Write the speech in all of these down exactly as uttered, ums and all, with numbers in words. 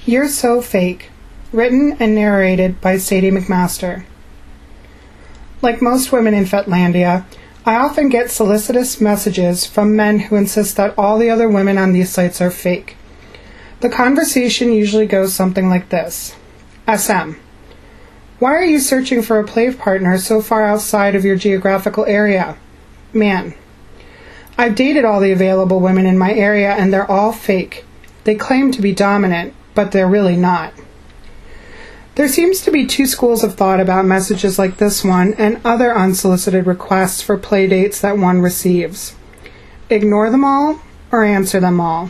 You're So Fake, written and narrated by Sadie McMaster. Like most women in Fetlandia, I often get solicitous messages from men who insist that all the other women on these sites are fake. The conversation usually goes something like this. S M. Why are you searching for a play partner so far outside of your geographical area? Man. I've dated all the available women in my area and they're all fake. They claim to be dominant, but they're really not. There seems to be two schools of thought about messages like this one and other unsolicited requests for play dates that one receives. Ignore them all or answer them all.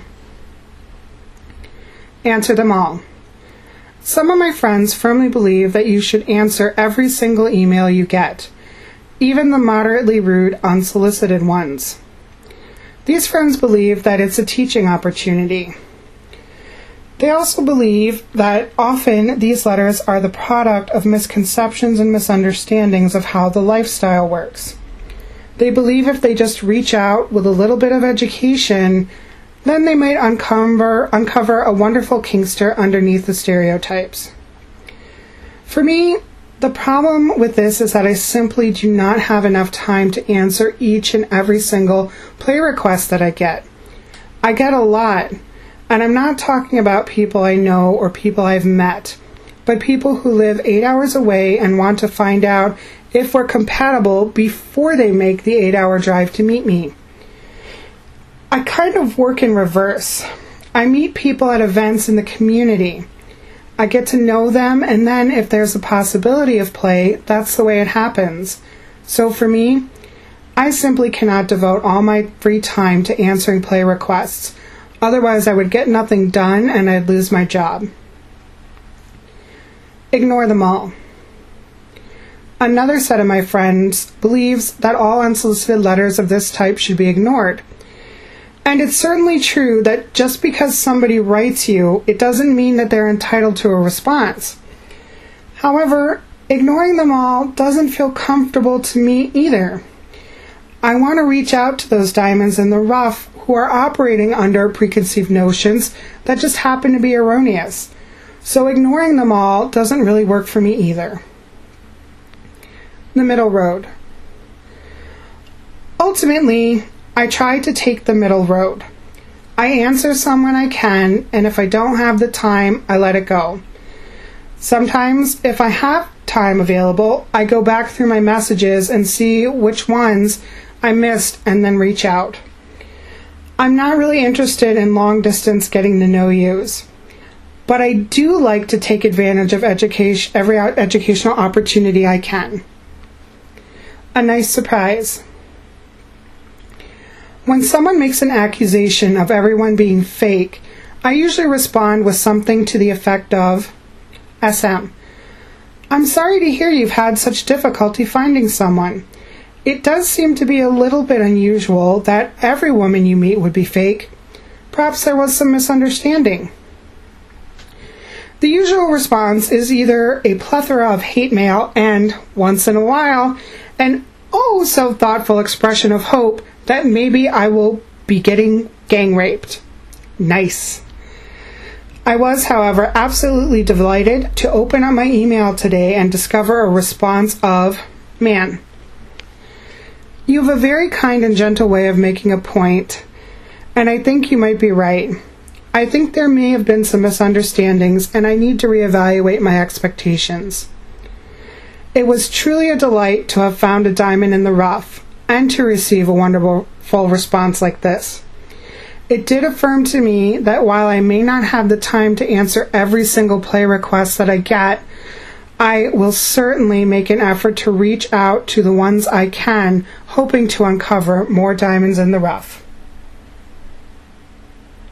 Answer them all. Some of my friends firmly believe that you should answer every single email you get, even the moderately rude, unsolicited ones. These friends believe that it's a teaching opportunity. They also believe that often these letters are the product of misconceptions and misunderstandings of how the lifestyle works. They believe if they just reach out with a little bit of education, then they might uncover, uncover a wonderful kinkster underneath the stereotypes. For me, the problem with this is that I simply do not have enough time to answer each and every single play request that I get. I get a lot. And I'm not talking about people I know or people I've met, but people who live eight hours away and want to find out if we're compatible before they make the eight-hour drive to meet me. I kind of work in reverse. I meet people at events in the community. I get to know them, and then if there's a possibility of play, that's the way it happens. So for me, I simply cannot devote all my free time to answering play requests. Otherwise, I would get nothing done and I'd lose my job. Ignore them all. Another set of my friends believes that all unsolicited letters of this type should be ignored. And it's certainly true that just because somebody writes you, it doesn't mean that they're entitled to a response. However, ignoring them all doesn't feel comfortable to me either. I want to reach out to those diamonds in the rough who are operating under preconceived notions that just happen to be erroneous. So ignoring them all doesn't really work for me either. The middle road. Ultimately, I try to take the middle road. I answer some when I can, and if I don't have the time, I let it go. Sometimes, if I have time available, I go back through my messages and see which ones I missed and then reach out. I'm not really interested in long-distance getting to know yous, but I do like to take advantage of education, every educational opportunity I can. A nice surprise. When someone makes an accusation of everyone being fake, I usually respond with something to the effect of, S M. I'm sorry to hear you've had such difficulty finding someone. It does seem to be a little bit unusual that every woman you meet would be fake. Perhaps there was some misunderstanding. The usual response is either a plethora of hate mail and, once in a while, an oh so thoughtful expression of hope that maybe I will be getting gang raped. Nice. I was, however, absolutely delighted to open up my email today and discover a response of, man. You have a very kind and gentle way of making a point, and I think you might be right. I think there may have been some misunderstandings, and I need to reevaluate my expectations. It was truly a delight to have found a diamond in the rough, and to receive a wonderful response like this. It did affirm to me that while I may not have the time to answer every single play request that I get, I will certainly make an effort to reach out to the ones I can, hoping to uncover more diamonds in the rough.